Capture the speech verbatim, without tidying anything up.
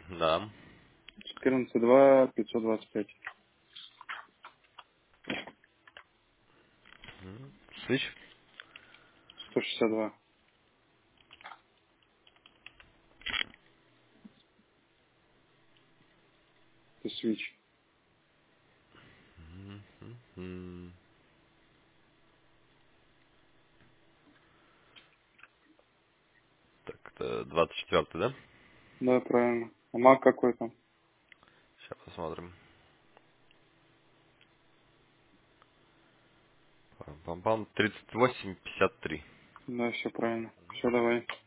Да. четырнадцать два пятьсот двадцать пять. Switch. сто шестьдесят два. Это свич. М. Так, это двадцать четвёртый, да? Да, правильно. А маг какой там? Сейчас посмотрим. Пам-пам, тридцать восемь пятьдесят три. Да, все правильно. Все, давай.